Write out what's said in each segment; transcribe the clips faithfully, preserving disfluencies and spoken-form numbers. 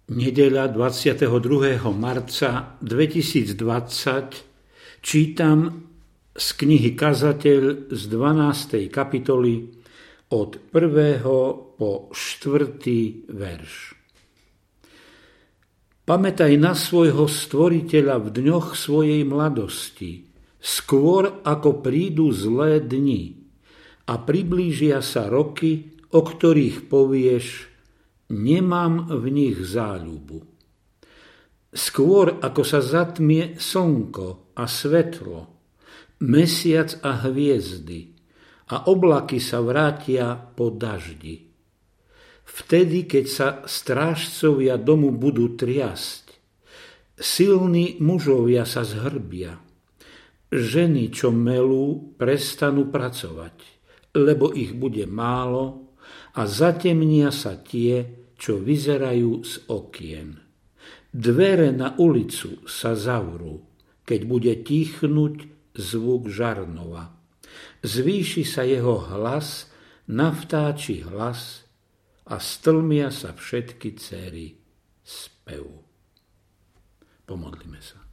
Nedeľa dvadsiateho druhého marca dvetisícdvadsať čítam z knihy Kazateľ z dvanástej kapitoly od prvého po štvrtý verš. Pamätaj na svojho stvoriteľa v dňoch svojej mladosti, skôr ako prídu zlé dni a priblížia sa roky, o ktorých povieš: nemám v nich záľubu. Skôr ako sa zatmie slnko a svetlo, mesiac a hviezdy a oblaky sa vrátia po daždi. Vtedy, keď sa strážcovia domu budú triasť, silní mužovia sa zhrbia, ženy, čo melú, prestanú pracovať, lebo ich bude málo, a zatemnia sa tie, čo vyzerajú z okien. Dvere na ulicu sa zavrú, keď bude tichnúť zvuk žarnova. Zvýši sa jeho hlas na vtáči hlas a stlmia sa všetky dcery spevu. Pomodlíme sa.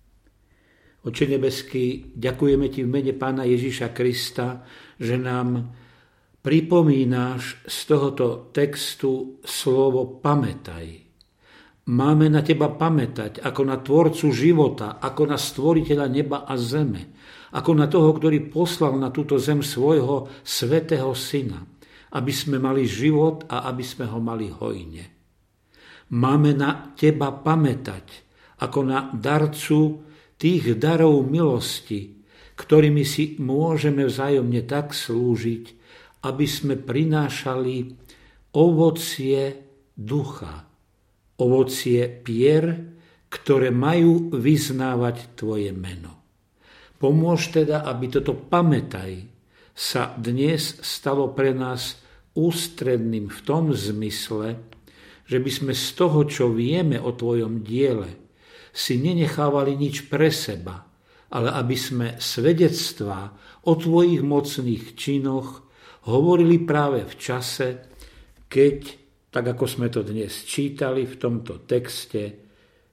Oče nebeský, ďakujeme ti v mene Pána Ježiša Krista, že nám pripomínaš z tohoto textu slovo pamätaj. Máme na teba pamätať ako na tvorcu života, ako na stvoriteľa neba a zeme, ako na toho, ktorý poslal na túto zem svojho svätého syna, aby sme mali život a aby sme ho mali hojne. Máme na teba pamätať ako na darcu tých darov milosti, ktorými si môžeme vzájomne tak slúžiť, aby sme prinášali ovocie ducha, ovocie pier, ktoré majú vyznávať tvoje meno. Pomôž teda, aby toto pamätaj sa dnes stalo pre nás ústredným v tom zmysle, že by sme z toho, čo vieme o tvojom diele, si nenechávali nič pre seba, ale aby sme svedectvá o tvojich mocných činoch hovorili práve v čase, keď, tak ako sme to dnes čítali v tomto texte,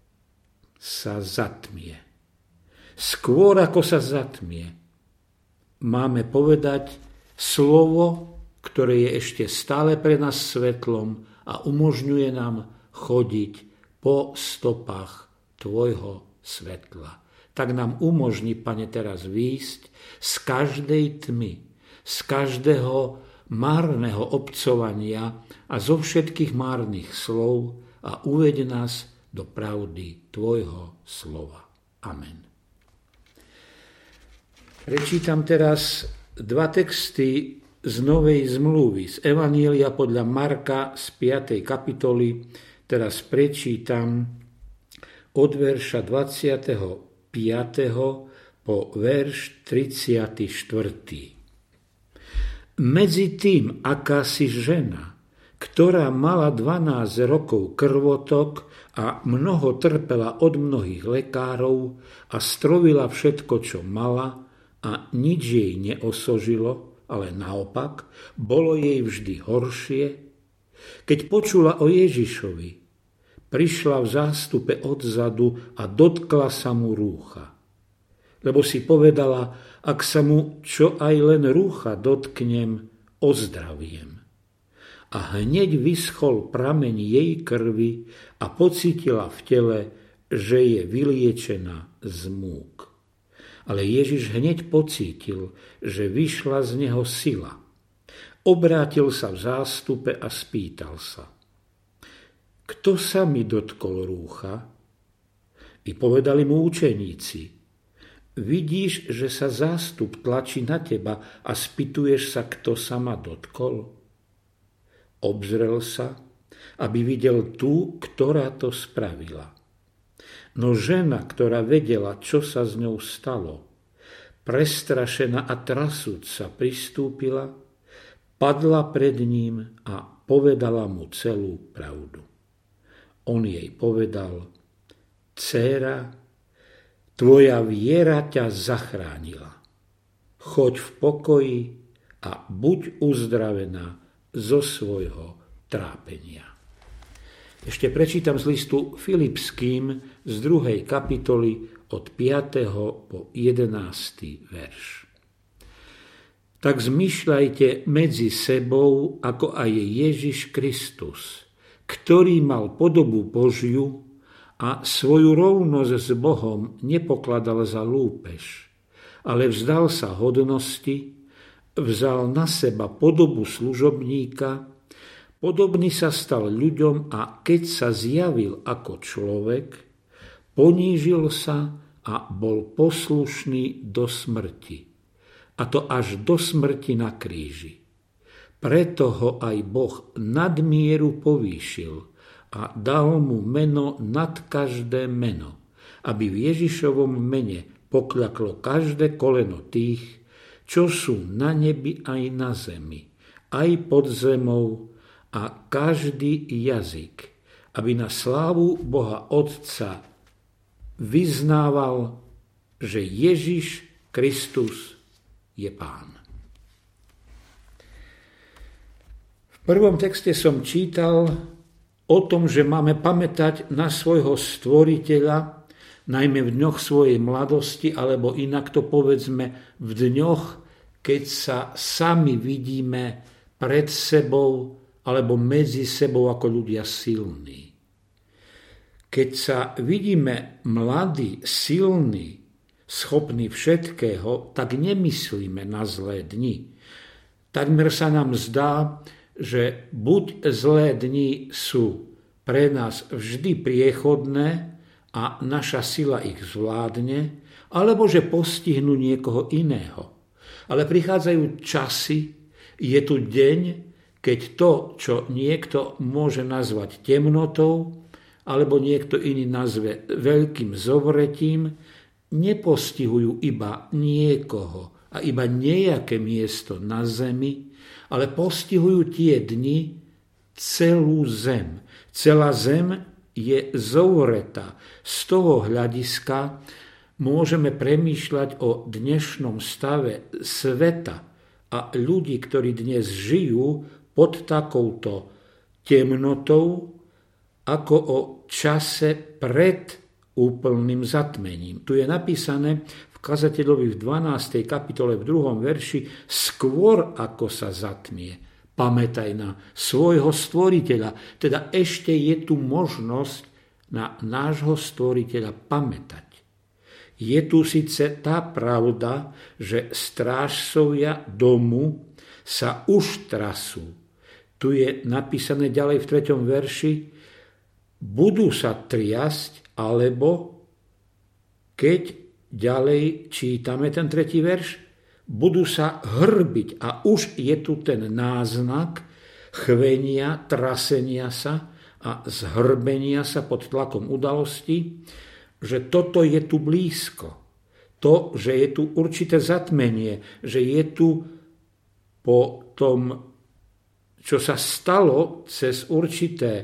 sa zatmie. Skôr ako sa zatmie, máme povedať slovo, ktoré je ešte stále pre nás svetlom a umožňuje nám chodiť po stopách tvojho svetla. Tak nám umožni, Pane, teraz výjsť z každej tmy, z každého márneho obcovania a zo všetkých márnych slov a uveď nás do pravdy tvojho slova. Amen. Prečítam teraz dva texty z Novej zmluvy, z Evanjelia podľa Marka z piatej kapitoly. Teraz prečítam od verša dvadsiateho piateho po verš tridsiaty štvrtý. Medzi tým akási žena, ktorá mala dvanásť rokov krvotok a mnoho trpela od mnohých lekárov a strovila všetko, čo mala, a nič jej neosožilo, ale naopak, bolo jej vždy horšie. Keď počula o Ježišovi, prišla v zástupe odzadu a dotkla sa mu rúcha. Lebo si povedala, ak sa mu čo aj len rúcha dotknem, ozdraviem. A hneď vyschol prameň jej krvi a pocítila v tele, že je vyliečená z múk. Ale Ježiš hneď pocítil, že vyšla z neho sila. Obrátil sa v zástupe a spýtal sa: Kto sa mi dotkol rúcha? I povedali mu učeníci: Vidíš, že sa zástup tlačí na teba a spýtuješ sa, kto sa ma dotkol? Obzrel sa, aby videl tú, ktorá to spravila. No žena, ktorá vedela, čo sa s ňou stalo, prestrašená a trasúc sa pristúpila, padla pred ním a povedala mu celú pravdu. On jej povedal: Dcéra, tvoja viera ťa zachránila. Choď v pokoji a buď uzdravená zo svojho trápenia. Ešte prečítam z listu Filipským z druhej kapitoly od piateho po jedenásty verš. Tak zmýšľajte medzi sebou, ako aj Ježiš Kristus, ktorý mal podobu Božiu a svoju rovnosť s Bohom nepokladal za lúpež, ale vzdal sa hodnosti, vzal na seba podobu služobníka, podobný sa stal ľuďom a keď sa zjavil ako človek, ponížil sa a bol poslušný do smrti. A to až do smrti na kríži. Preto ho aj Boh nadmieru povýšil a dal mu meno nad každé meno, aby v Ježišovom mene pokľaklo každé koleno tých, čo sú na nebi aj na zemi, aj pod zemou, a každý jazyk, aby na slávu Boha Otca vyznával, že Ježiš Kristus je Pán. V prvom texte som čítal o tom, že máme pamätať na svojho stvoriteľa, najmä v dňoch svojej mladosti, alebo inak to povedzme v dňoch, keď sa sami vidíme pred sebou alebo medzi sebou ako ľudia silní. Keď sa vidíme mladí, silní, schopní všetkého, tak nemyslíme na zlé dni. Takmer sa nám zdá, že buď zlé dni sú pre nás vždy priechodné a naša sila ich zvládne, alebo že postihnú niekoho iného. Ale prichádzajú časy, je tu deň, keď to, čo niekto môže nazvať temnotou, alebo niekto iný nazve veľkým zovretím, nepostihujú iba niekoho a iba nejaké miesto na zemi, ale postihujú tie dni celú zem. Celá zem je zovretá. Z toho hľadiska môžeme premýšľať o dnešnom stave sveta a ľudí, ktorí dnes žijú pod takouto temnotou, ako o čase pred úplným zatmením. Tu je napísané v kazateľovi v dvanástej kapitole v druhom verši: skôr ako sa zatmie, pamätaj na svojho stvoriteľa. Teda ešte je tu možnosť na nášho stvoriteľa pamätať. Je tu síce tá pravda, že strážcovia domu sa už trasú. Tu je napísané ďalej v treťom verši: budú sa triasť, alebo keď ďalej čítame ten tretí verš, budú sa hrbiť. A už je tu ten náznak chvenia, trasenia sa a zhrbenia sa pod tlakom udalosti, že toto je tu blízko. To, že je tu určité zatmenie, že je tu po tom, čo sa stalo cez určité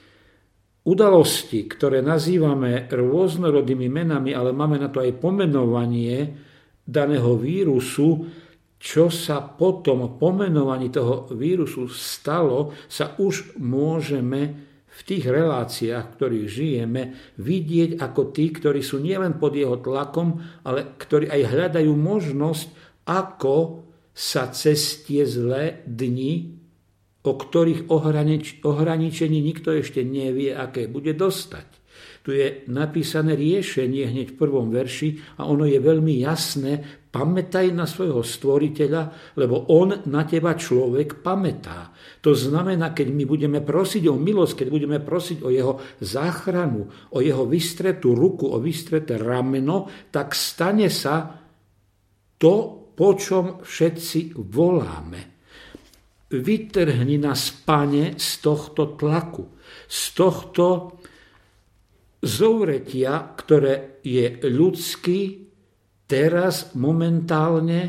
udalosti, ktoré nazývame rôznorodými menami, ale máme na to aj pomenovanie daného vírusu, čo sa po tom pomenovaní toho vírusu stalo, sa už môžeme v tých reláciách, v ktorých žijeme, vidieť ako tí, ktorí sú nielen pod jeho tlakom, ale ktorí aj hľadajú možnosť, ako sa cez tie zlé dni, o ktorých ohranič, ohraničení nikto ešte nevie, aké bude dostať. Tu je napísané riešenie hneď v prvom verši a ono je veľmi jasné. Pamätaj na svojho stvoriteľa, lebo on na teba, človek, pamätá. To znamená, keď my budeme prosiť o milosť, keď budeme prosiť o jeho záchranu, o jeho vystretú ruku, o vystreté rameno, tak stane sa to, po čom všetci voláme. Vytrhni nás, Pane, z tohto tlaku, z tohto zovretia, ktoré je ľudský, teraz momentálne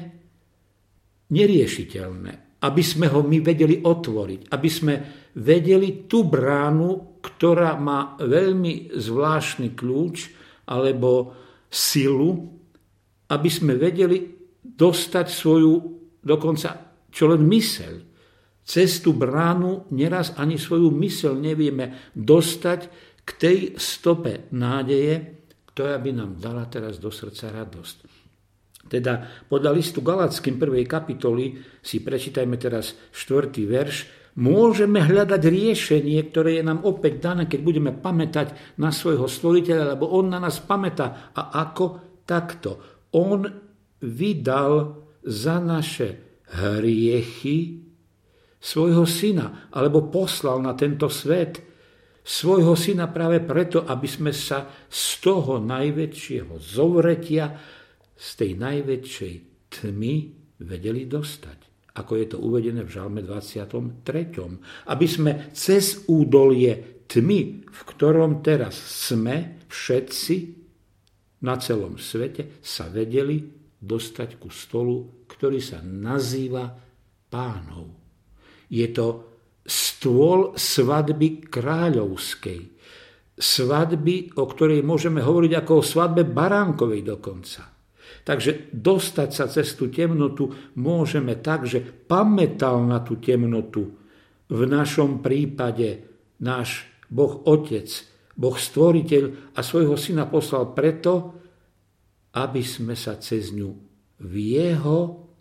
neriešiteľné. Aby sme ho my vedeli otvoriť, aby sme vedeli tú bránu, ktorá má veľmi zvláštny kľúč alebo silu, aby sme vedeli dostať svoju dokonca čo len myseľ Cez tú bránu neraz ani svoju myseľ nevieme dostať k tej stope nádeje, ktorá by nám dala teraz do srdca radosť. Teda podľa listu Galackým prvej kapitoly, si prečítajme teraz štvrtý verš, môžeme hľadať riešenie, ktoré je nám opäť dané, keď budeme pamätať na svojho stvoriteľa, lebo on na nás pamätá. A ako? Takto. On vydal za naše hriechy svojho syna, alebo poslal na tento svet svojho syna práve preto, aby sme sa z toho najväčšieho zovretia, z tej najväčšej tmy vedeli dostať. Ako je to uvedené v Žalme dvadsiatom treťom Aby sme cez údolie tmy, v ktorom teraz sme všetci na celom svete, sa vedeli dostať ku stolu, ktorý sa nazýva Pánov. Je to stôl svadby kráľovskej. Svadby, o ktorej môžeme hovoriť ako o svadbe baránkovej dokonca. Takže dostať sa cez tú temnotu môžeme tak, že pamätal na tú temnotu v našom prípade náš Boh Otec, Boh Stvoriteľ a svojho syna poslal preto, aby sme sa cez ňu v jeho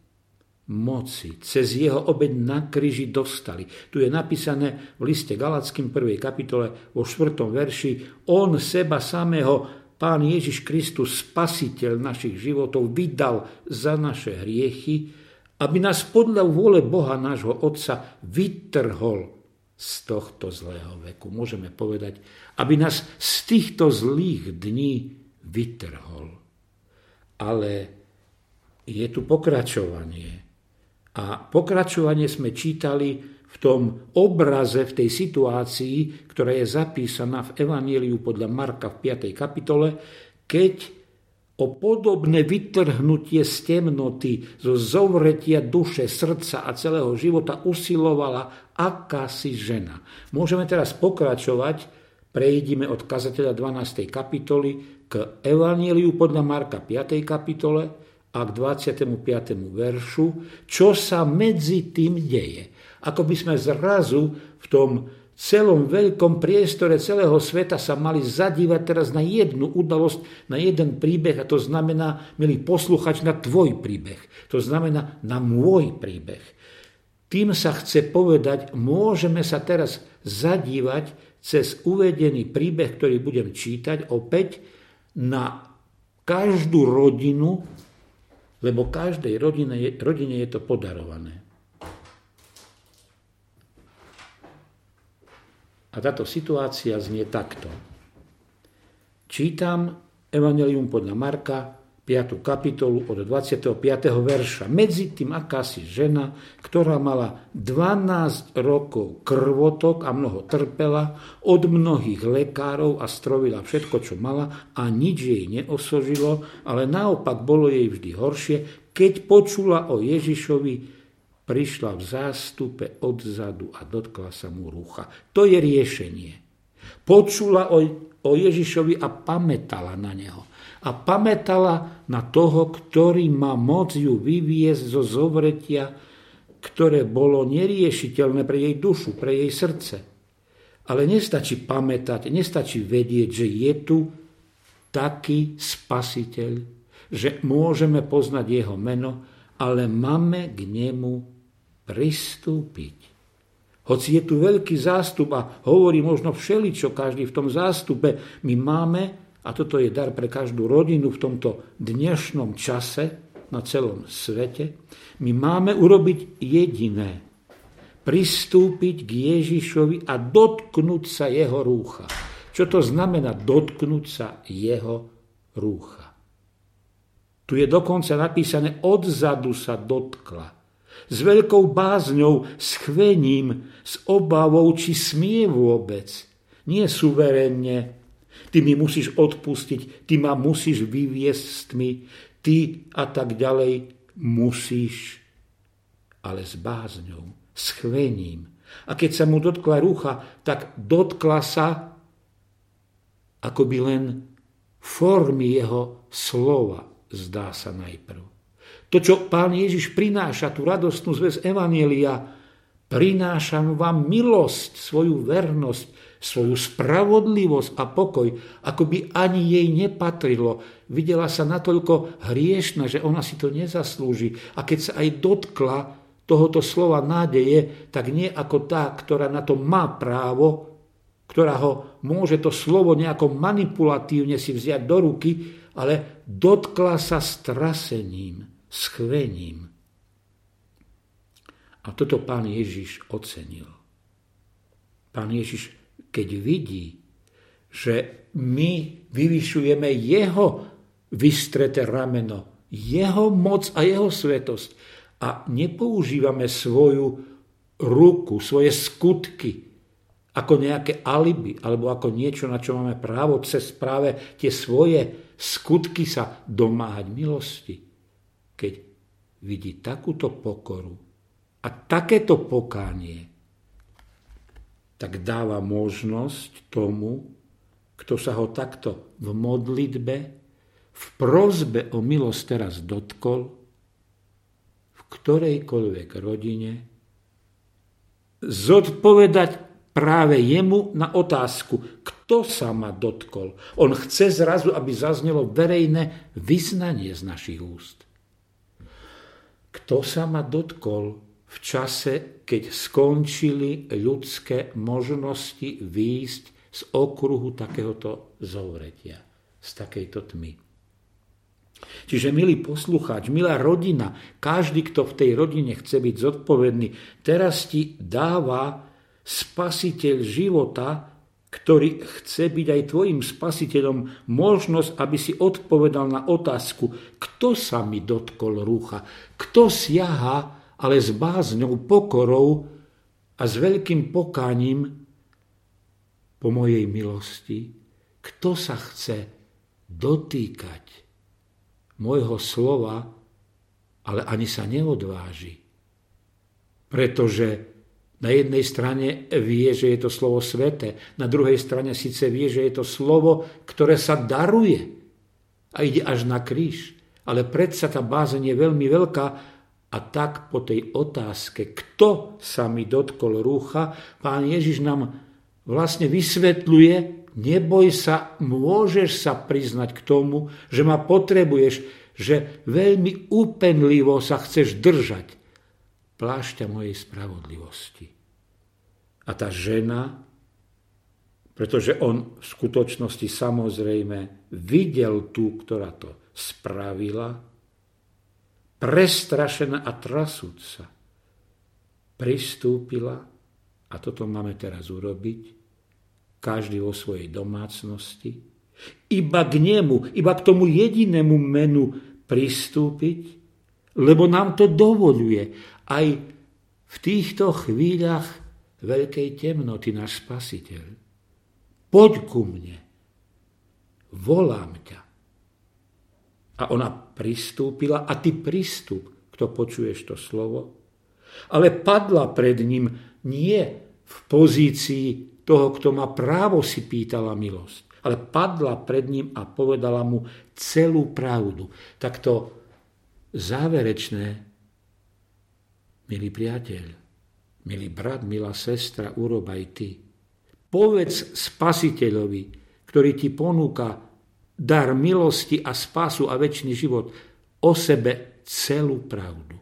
moci, cez jeho obeť na kríži dostali. Tu je napísané v liste Galackým prvej kapitole vo štvrtom verši: On seba samého, Pán Ježiš Kristus, spasiteľ našich životov, vydal za naše hriechy, aby nás podľa vôle Boha nášho Otca vytrhol z tohto zlého veku. Môžeme povedať, aby nás z týchto zlých dní vytrhol. Ale je tu pokračovanie. A pokračovanie sme čítali v tom obraze, v tej situácii, ktorá je zapísaná v Evanjeliu podľa Marka v piatej kapitole, keď o podobné vytrhnutie z temnoty, zo zovretia duše, srdca a celého života usilovala akási žena. Môžeme teraz pokračovať, prejdime od kazateľa dvanástej kapitoly k Evanjeliu podľa Marka piatej kapitole a k dvadsiatemu piatemu veršu, čo sa medzi tým deje. Ako by sme zrazu v tom celom veľkom priestore celého sveta sa mali zadívať teraz na jednu udalosť, na jeden príbeh, a to znamená, milý posluchač, na tvoj príbeh. To znamená na môj príbeh. Tým sa chce povedať, môžeme sa teraz zadívať cez uvedený príbeh, ktorý budem čítať, opäť na každú rodinu, lebo každej rodine je, rodine je to podarované. A táto situácia znie takto. Čítam Evanjelium podľa Marka, piatu kapitolu od dvadsiateho piateho verša. Medzi tým akási žena, ktorá mala dvanásť rokov krvotok a mnoho trpela od mnohých lekárov a strovila všetko, čo mala, a nič jej neosožilo, ale naopak bolo jej vždy horšie. Keď počula o Ježišovi, prišla v zástupe odzadu a dotkla sa mu rúcha. To je riešenie. Počula o, o Ježišovi a pamätala na neho. A pamätala na toho, ktorý má moc ju vyviesť zo zovretia, ktoré bolo neriešiteľné pre jej dušu, pre jej srdce. Ale nestačí pamätať, nestačí vedieť, že je tu taký spasiteľ, že môžeme poznať jeho meno, ale máme k nemu pristúpiť. Hoci je tu veľký zástup a hovorí možno všeličo každý v tom zástupe, my máme, a toto je dar pre každú rodinu v tomto dnešnom čase na celom svete, my máme urobiť jediné. Pristúpiť k Ježišovi a dotknúť sa jeho rúcha. Čo to znamená dotknúť sa jeho rúcha? Tu je dokonca napísané, odzadu sa dotkla. S veľkou bázňou, s chvením, s obavou, či smie vôbec. Nie suverénne. Ty mi musíš odpustiť, ty ma musíš vyviesť s tmy, ty a tak ďalej musíš. Ale s bázňou, s chvením. A keď sa mu dotkla rúcha, tak dotkla sa akoby len formy jeho slova, zdá sa najprv. To, čo Pán Ježiš prináša, tú radostnú zvesť Evanjelia, Prinášam vám milosť, svoju vernosť, svoju spravodlivosť a pokoj, ako by ani jej nepatrilo. Videla sa natoľko hriešna, že ona si to nezaslúži. A keď sa aj dotkla tohoto slova nádeje, tak nie ako tá, ktorá na to má právo, ktorá ho môže to slovo nejako manipulatívne si vziať do ruky, ale dotkla sa strasením, schvením. A toto Pán Ježiš ocenil. Pán Ježiš, keď vidí, že my vyvyšujeme jeho vystreté rameno, jeho moc a jeho svetosť a nepoužívame svoju ruku, svoje skutky ako nejaké alibi alebo ako niečo, na čo máme právo cez práve tie svoje skutky sa domáhať milosti. Keď vidí takúto pokoru a takéto pokánie, tak dáva možnosť tomu, kto sa ho takto v modlitbe, v prosbe o milosť teraz dotkol, v ktorejkoľvek rodine, zodpovedať práve jemu na otázku, kto sa ma dotkol. On chce zrazu, aby zaznelo verejné vyznanie z našich úst. Kto sa ma dotkol v čase, keď skončili ľudské možnosti výjsť z okruhu takéhoto zovretia, z takejto tmy. Čiže, milý poslucháč, milá rodina, každý, kto v tej rodine chce byť zodpovedný, teraz ti dáva Spasiteľ života, ktorý chce byť aj tvojim spasiteľom, možnosť, aby si odpovedal na otázku, kto sa mi dotkol rúcha, kto siaha, ale s bázňou, pokorou a s veľkým pokáním po mojej milosti, kto sa chce dotýkať môjho slova, ale ani sa neodváži. Pretože na jednej strane vie, že je to slovo sväté, na druhej strane síce vie, že je to slovo, ktoré sa daruje a ide až na kríž. Ale predsa tá bázeň je veľmi veľká. A tak po tej otázke, kto sa mi dotkol rúcha, Pán Ježiš nám vlastne vysvetľuje, neboj sa, môžeš sa priznať k tomu, že ma potrebuješ, že veľmi úpenlivo sa chceš držať plášťa mojej spravodlivosti. A tá žena, pretože on v skutočnosti samozrejme videl tú, ktorá to spravila, prestrašená a trasúca, pristúpila, a toto máme teraz urobiť, každý vo svojej domácnosti, iba k nemu, iba k tomu jedinému menu pristúpiť, lebo nám to dovoľuje aj v týchto chvíľach veľkej temnoty náš Spasiteľ. Poď ku mne, volám ťa. A ona pristúpila, a ty pristup, kto počuješ to slovo, ale padla pred ním nie v pozícii toho, kto má právo, si pýtala milosť, ale padla pred ním a povedala mu celú pravdu. Tak to záverečné, milý priateľ, milý brat, milá sestra, urob aj ty. Povedz Spasiteľovi, ktorý ti ponúka dar milosti a spásu a večný život, o sebe celú pravdu.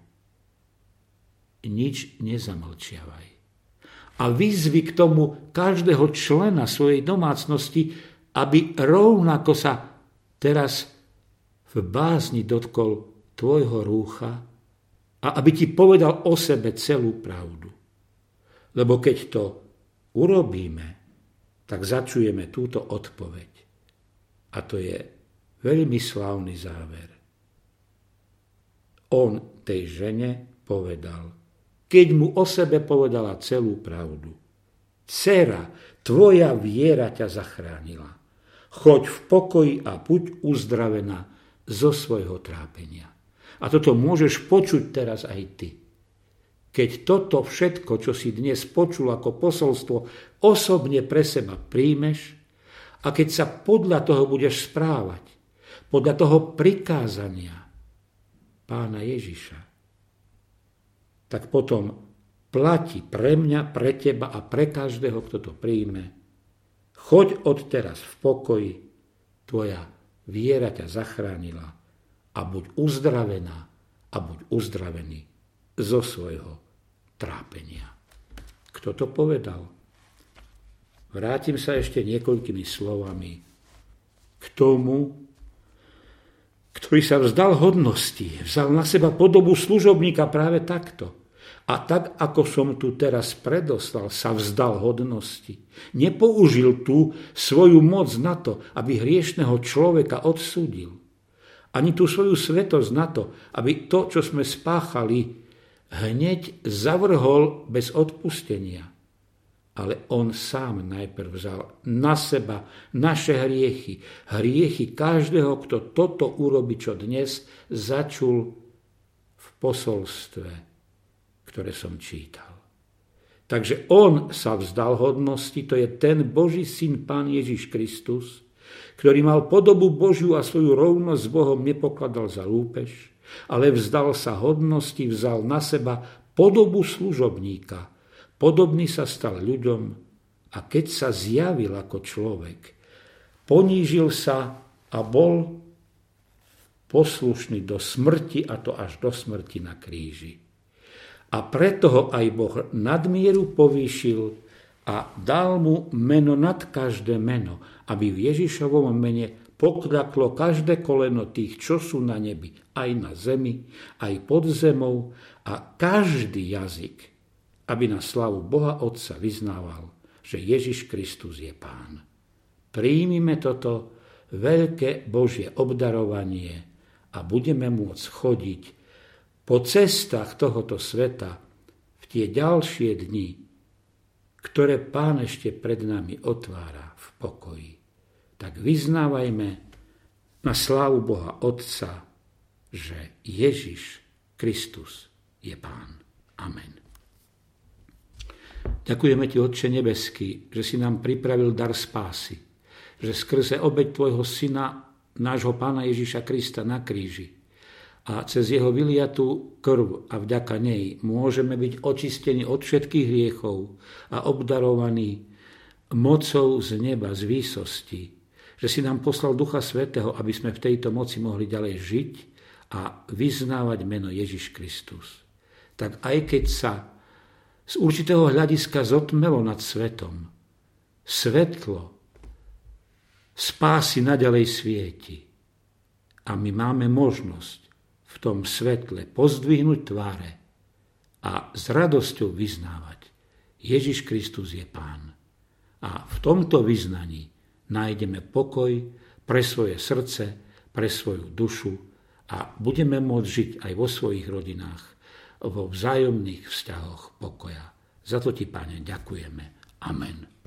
Nič nezamlčiavaj. A vyzvi k tomu každého člena svojej domácnosti, aby rovnako sa teraz v bázni dotkol tvojho rúcha a aby ti povedal o sebe celú pravdu. Lebo keď to urobíme, tak začujeme túto odpoveď. A to je veľmi slávny záver. On tej žene povedal, keď mu o sebe povedala celú pravdu: Dcera, tvoja viera ťa zachránila. Choď v pokoji a buď uzdravená zo svojho trápenia. A toto môžeš počuť teraz aj ty. Keď toto všetko, čo si dnes počul ako posolstvo, osobne pre seba príjmeš, a keď sa podľa toho budeš správať, podľa toho prikázania Pána Ježiša, tak potom platí pre mňa, pre teba a pre každého, kto to príjme. Choď odteraz v pokoji, tvoja viera ťa zachránila a buď uzdravená a buď uzdravený zo svojho trápenia. Kto to povedal? Vrátim sa ešte niekoľkými slovami k tomu, ktorý sa vzdal hodnosti, vzal na seba podobu služobníka práve takto. A tak, ako som tu teraz predoslal, sa vzdal hodnosti. Nepoužil tú svoju moc na to, aby hriešného človeka odsúdil. Ani tú svoju svetosť na to, aby to, čo sme spáchali, hneď zavrhol bez odpustenia. Ale on sám najprv vzal na seba naše hriechy, hriechy každého, kto toto urobí, čo dnes začul v posolstve, ktoré som čítal. Takže on sa vzdal hodnosti, to je ten Boží syn, Pán Ježiš Kristus, ktorý mal podobu Božiu a svoju rovnosť s Bohom nepokladal za lúpež, ale vzdal sa hodnosti, vzal na seba podobu služobníka. Podobný sa stal ľuďom a keď sa zjavil ako človek, ponížil sa a bol poslušný do smrti, a to až do smrti na kríži. A preto ho aj Boh nadmieru povýšil a dal mu meno nad každé meno, aby v Ježišovom mene pokľaklo každé koleno tých, čo sú na nebi, aj na zemi, aj pod zemou, a každý jazyk, aby na slavu Boha Otca vyznával, že Ježiš Kristus je Pán. Príjmime toto veľké Božie obdarovanie a budeme môcť chodiť po cestách tohoto sveta v tie ďalšie dni, ktoré Pán ešte pred nami otvára v pokoji. Tak vyznávajme na slávu Boha Otca, že Ježiš Kristus je Pán. Amen. Ďakujeme ti, Otče nebeský, že si nám pripravil dar spásy, že skrze obeť tvojho syna, nášho Pána Ježiša Krista na kríži, a cez jeho vyliatú krv a vďaka nej môžeme byť očistení od všetkých hriechov a obdarovaní mocou z neba, z výsosti. Že si nám poslal Ducha Svätého, aby sme v tejto moci mohli ďalej žiť a vyznávať meno Ježiš Kristus. Tak aj keď sa z určitého hľadiska zotmelo nad svetom, svetlo spásy naďalej svieti. A my máme možnosť v tom svetle pozdvihnúť tváre a s radosťou vyznávať: Ježiš Kristus je Pán. A v tomto vyznaní nájdeme pokoj pre svoje srdce, pre svoju dušu a budeme môcť žiť aj vo svojich rodinách vo vzájomných vzťahoch pokoja. Za to ti, Pane, ďakujeme. Amen.